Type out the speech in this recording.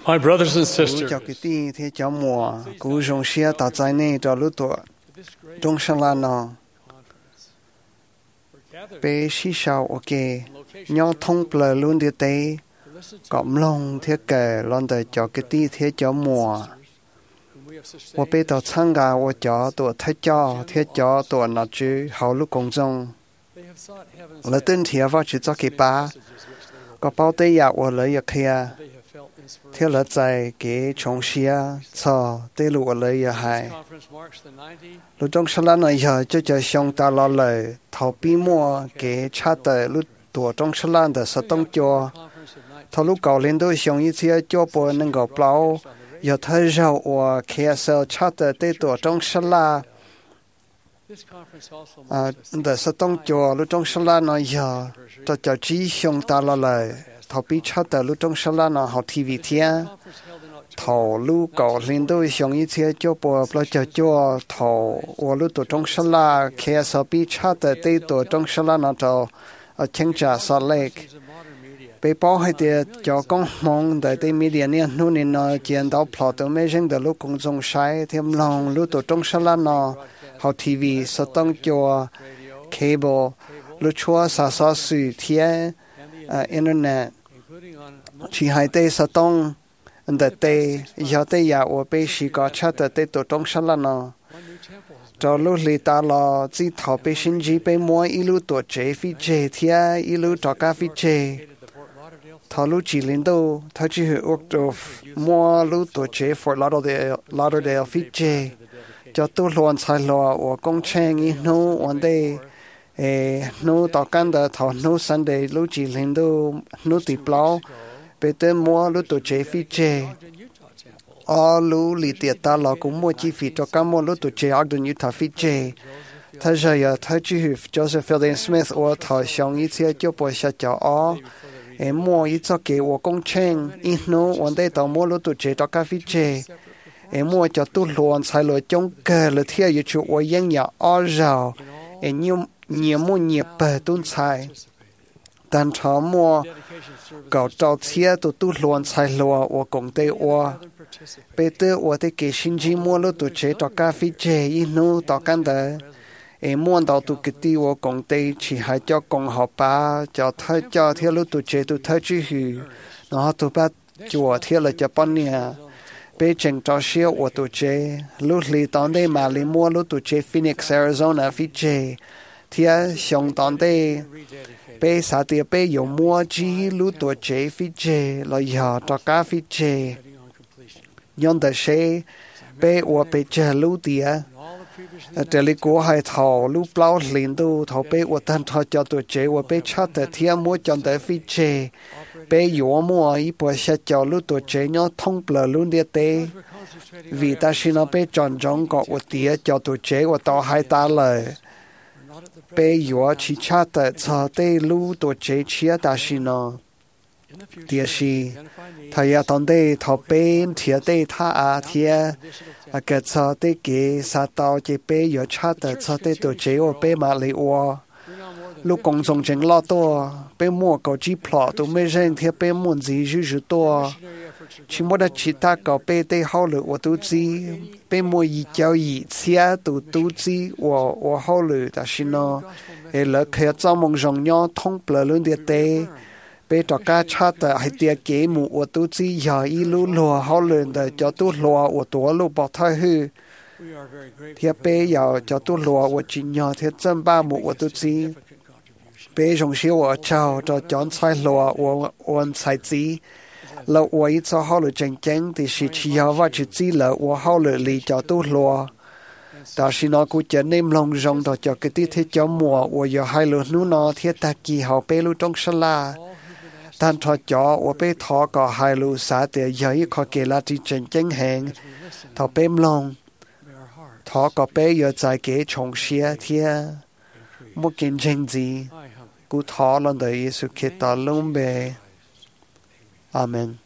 My brothers and cú sisters, cho cái ti thế cho mùa cú dùng xe tạo trái này cho lúc tuổi trong sáng là nó bé xí sao ok nhau thông bờ luôn đi tới cộng lòng thế kể lần tới cho cái ti thế cho mùa我被到参加我家ตัว太教贴教ตัว那句好路公众，我等天发去做给爸，个包对呀我来也可以啊，贴了在给从事啊，操对路我来也还，路中是那以后就叫上大老来逃避么给差的路多中是那的是动作，他路高领都上一次脚步能够包。有他让我开始查的对多种是啦，的是动作路中是啦呢有，这叫只想到了来，逃避查的路中是啦呢好 TV 天，头路高领导上一次就播不就叫头我路多种是啦，开始比查的对多种是啦呢就清查说来。被包还得叫公忙的对米连呢，努力呢见到跑到没人的路公众晒，他们让路到中山了呢，好 TV 是当叫 cable 路错啥水天internet， 其还得是当的对要得呀，我被时个吃的对到中山了呢。找路里打了，只逃被心机被摸一路多接飞接天，一路找咖啡接。他路吉林都，他只是屋到摸路多接 Fort Lauderdale 飞接，就都乱菜了。我工程一弄完的，弄到干的他弄上的路吉林都弄地包，被得摸路多接飞接。路里跌打了，公摸几飞，就干摸路多接Ogden Utah 飞接。他说呀，他只是就是 Fielding Smith， 我他上一次就不下叫摸一早给我工程，一弄完的到摸路多接到咖啡接，摸就都乱菜了，中个了天一出我营养绕，你摸你不动菜，但他摸搞照切都乱菜了，我讲的我。被得我的给心机摸了都接到咖啡接，一弄到干的。摸到都个地我讲的，其还叫讲好吧，叫他叫天路都接都他去去，然后都把就我天了就半年，被整着些我都接，路里当地马里摸路都接 Phoenix Arizona 飞接，天上当地被啥的被有摸机路都接飞接，了以后到咖啡接，用的些被我被接路的。这里国还头路不老领导头被我当他叫做这我被查的天摸讲的飞这被有摸一波下叫路多这鸟通不了路的的vì ta xin nó被chọn trong có một tia叫做这我到还打了被有去查的查的路多这去打xin nó địa是他要当地头边贴的他贴cái cho tới cái sa tàu chỉ bé有差的cho tới tổ chế ở bé mà lấy qua lúc công chúng chính lo to bé mua cầu chỉ plot tụi mấy人thì bé muốn gì cứ to chỉ muốn chỉ ta cầu bé để hậu lực của tụi gì bé mua gì giao gì xe tụi gì của hậu lực ta xin nó là khi cho mong rằng nhau thông bờ luôn địa tê bé cho cá chát的还点给母我都知呀一路路好人的叫都路我多路跑太去贴bé要叫都路我今呀贴真把母我都知bé从小我教就讲菜路我才知了我一早好了正经的是只要我去知了我好了里叫都路但是nó cũng trở nên lòng rộng đó cho cái tí thế cho mùa我有hai路nu nó thiết ta kỳ hậu bé lu trong sân la但他叫我被他个海路撒的有一个给了的真正行，他被弄，他个被要在给从些天，没见证子，故他们的耶稣基督龙呗，阿门。